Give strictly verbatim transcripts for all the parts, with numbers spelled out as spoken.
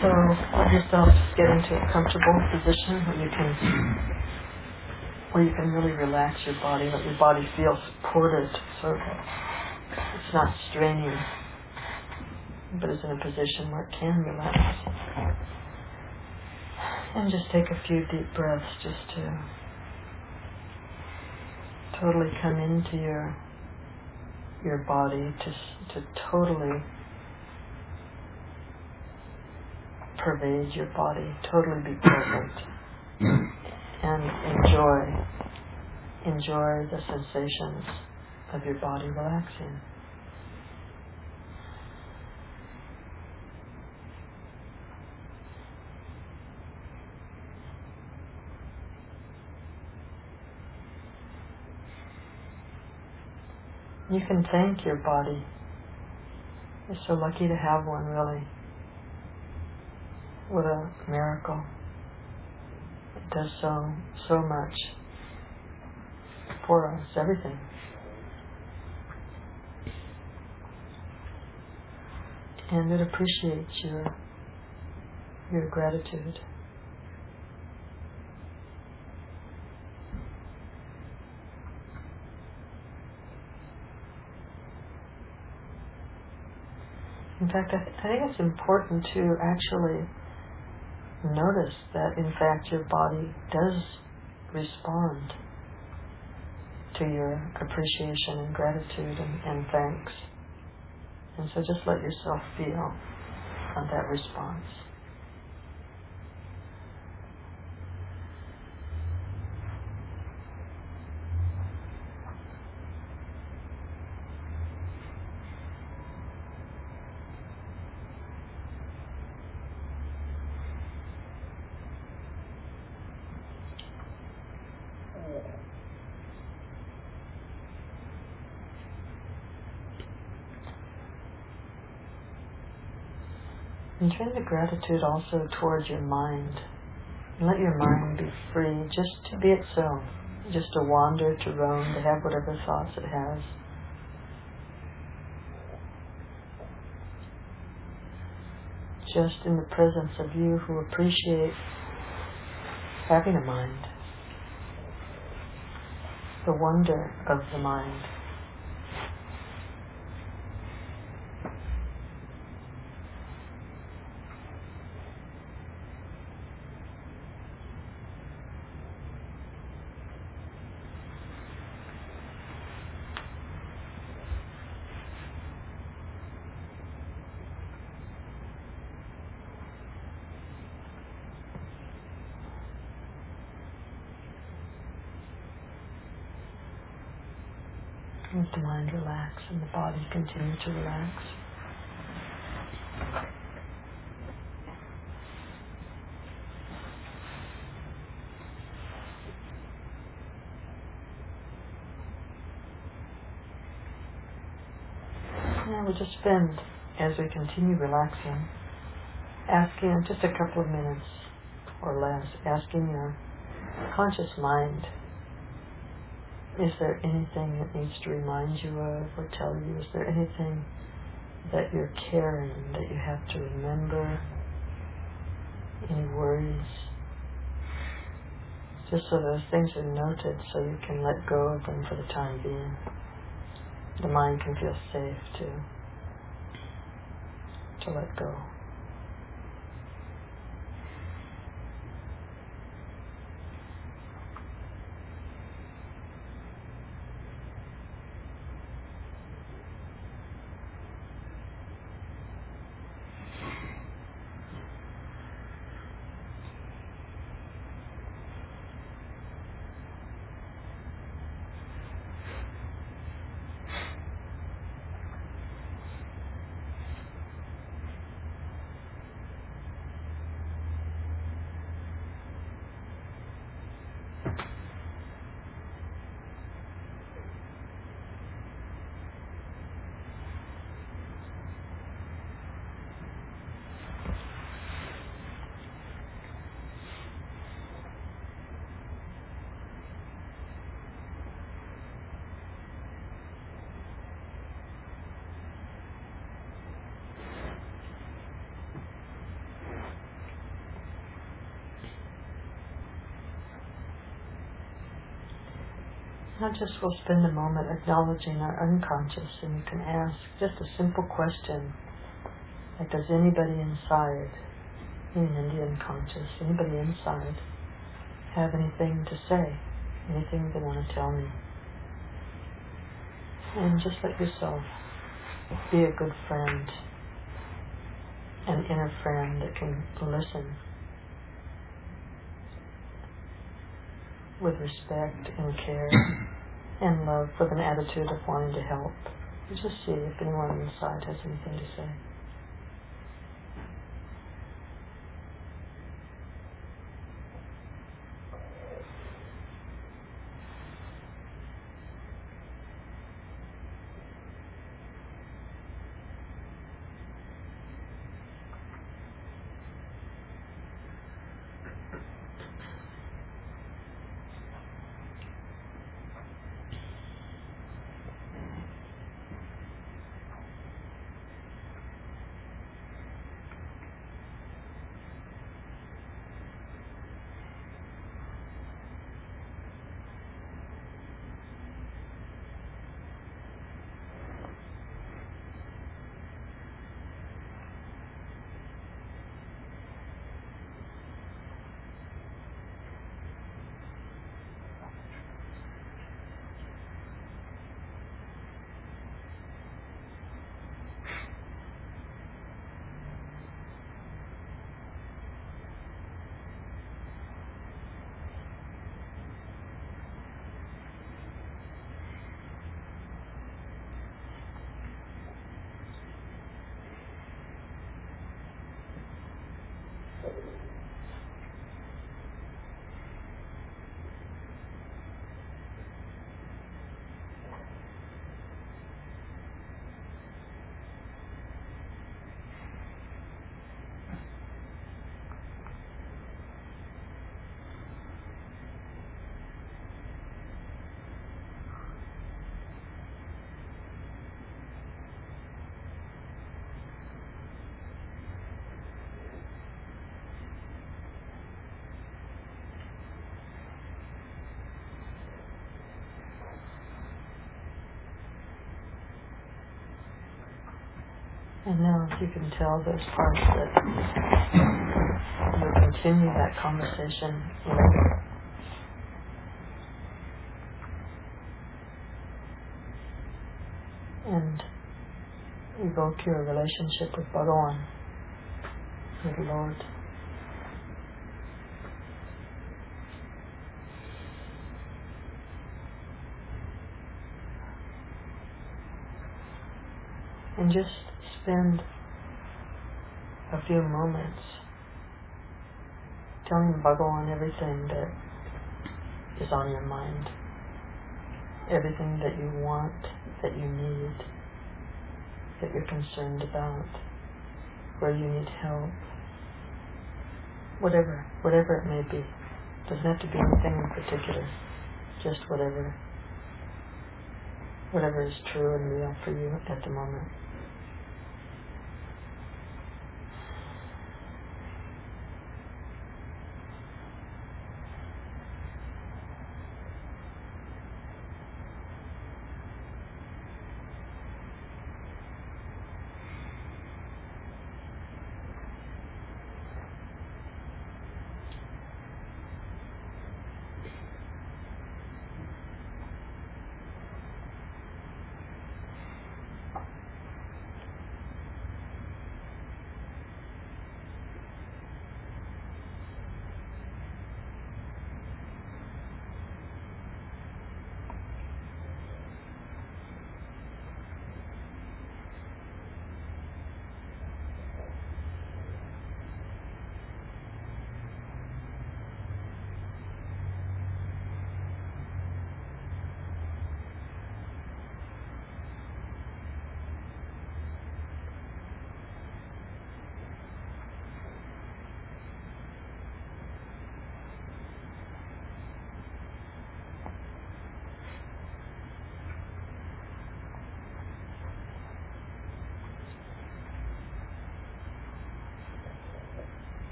So let yourself just get into a comfortable position where you can where you can really relax your body, let your body feel supported so that it's not straining, but is in a position where it can relax. And just take a few deep breaths just to totally come into your your body, to to totally pervade your body, totally be present, and enjoy enjoy the sensations of your body relaxing. You can thank your body. You're so lucky to have one, really. What a miracle. It does so, so much for us, everything. And it appreciates your, your gratitude. In fact, I, th- I think it's important to actually notice that, in fact, your body does respond to your appreciation and gratitude and, and thanks. And so just let yourself feel on that response. And turn the gratitude also towards your mind. And let your mind be free, just to be it so. Just to wander, to roam, to have whatever thoughts it has. Just in the presence of you who appreciate having a mind. The wonder of the mind. Let the mind relax and the body continue to relax. Now we just spend, as we continue relaxing, asking just a couple of minutes or less, asking your conscious mind, is there anything that needs to remind you of or tell you? Is there anything that you're carrying that you have to remember? Any worries? Just so those things are noted so you can let go of them for the time being. The mind can feel safe to, to let go. Not just we'll spend a moment acknowledging our unconscious, and you can ask just a simple question, like, does anybody inside, meaning the unconscious, anybody inside, have anything to say, anything they want to tell me? And just let yourself be a good friend, an inner friend that can listen with respect and care and love, with an attitude of wanting to help. Just see if anyone inside has anything to say. And now if you can tell those parts that you'll continue that conversation with, and evoke your relationship with Bhagawan, with the Lord. And just spend a few moments telling Bhagawan everything that is on your mind, everything that you want, that you need, that you're concerned about, where you need help, whatever, whatever it may be. Doesn't have to be anything in particular, just whatever, whatever is true and real for you at the moment.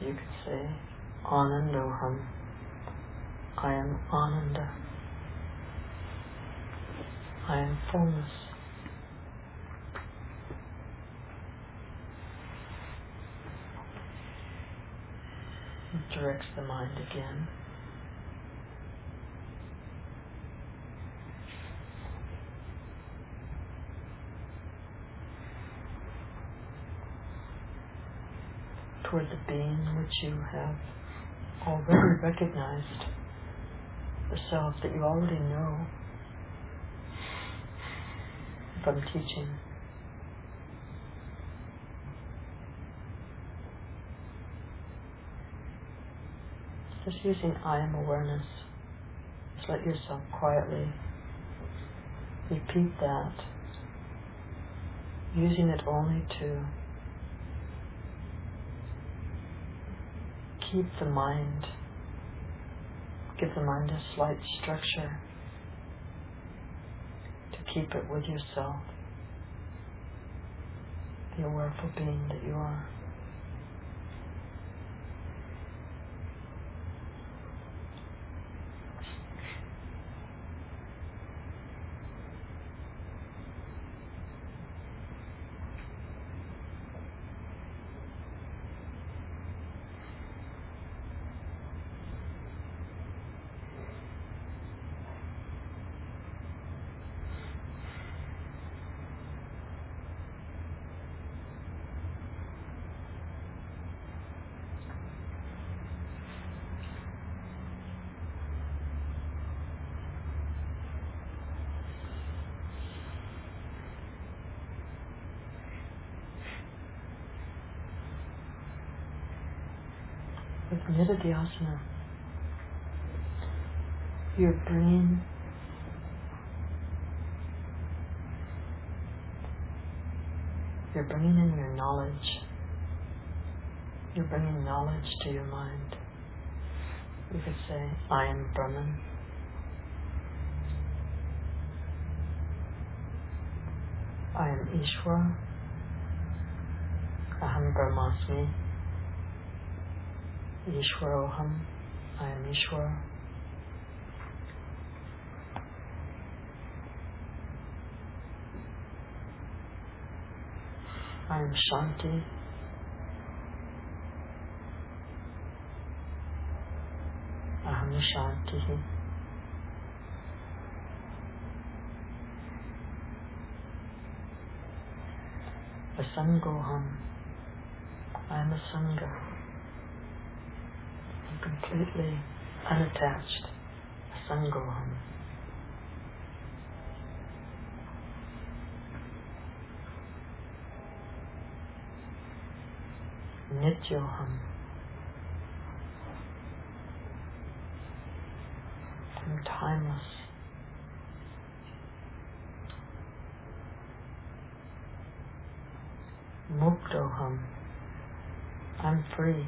You could say, Anandoham. I am Ananda. I am fullness. It directs the mind again. Toward the being which you have already recognized, the self that you already know from teaching. Just using I am awareness. Just let yourself quietly repeat that, using it only to keep the mind, give the mind a slight structure, to keep it with yourself, the awareful being that you are. With Nididhyasana, you're bringing you're bringing in your knowledge. You're bringing knowledge to your mind. You could say, I am Brahman. I am Ishvara. Aham Brahmasmi. Ishvaroham. I am Ishvara. I am Shanti. Aham Shanti. Asangoham. I am a Sangha. I'm completely unattached. Asangoham. Nityoham. I'm timeless. Muktoham. I'm free.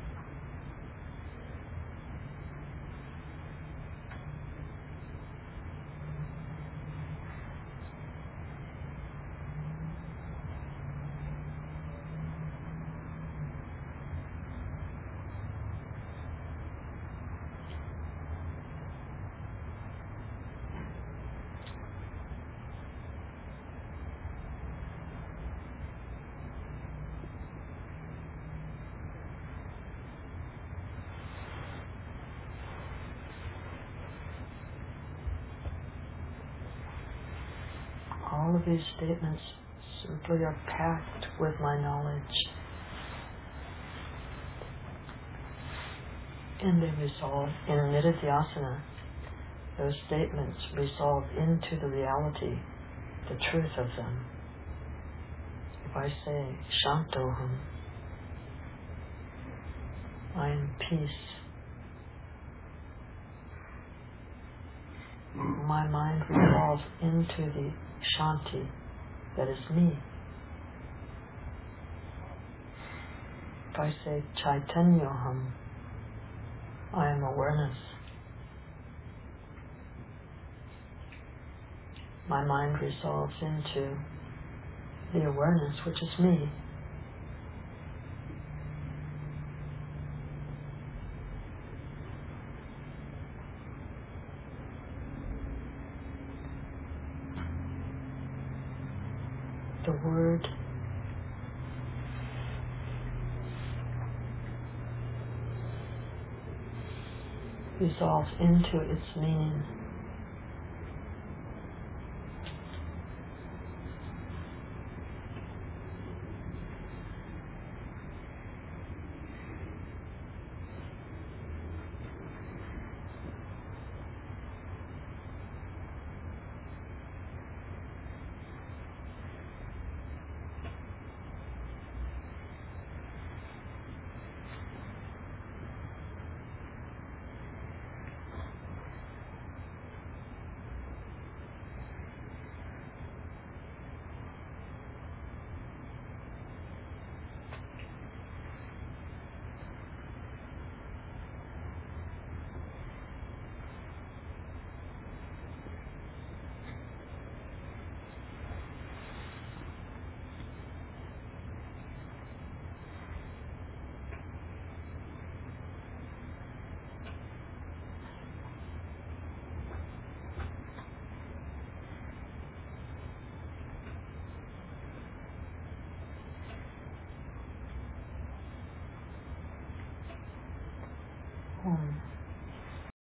All of these statements simply are packed with my knowledge. And they resolve in Nididhyasana. Those statements resolve into the reality, the truth of them. If I say, Shantoham, I am peace, my mind resolves into the Shanti that is me. If I say Chaitanyoham, I am awareness, my mind resolves into the awareness which is me. the word resolves into its meaning. Home.